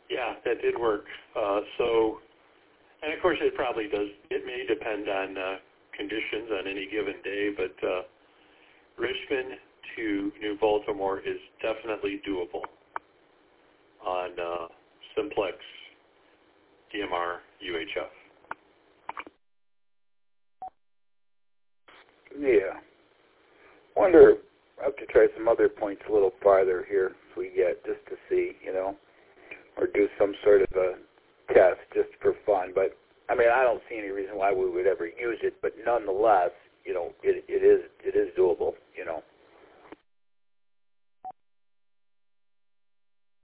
Yeah, that did work. And of course it probably does, it may depend on conditions on any given day, but Richmond to New Baltimore is definitely doable on Simplex DMR UHF. Yeah. Wonder, I have to try some other points a little farther here if we get, just to see, or do some sort of a test just for fun. But, I mean, I don't see any reason why we would ever use it, but nonetheless, it is doable.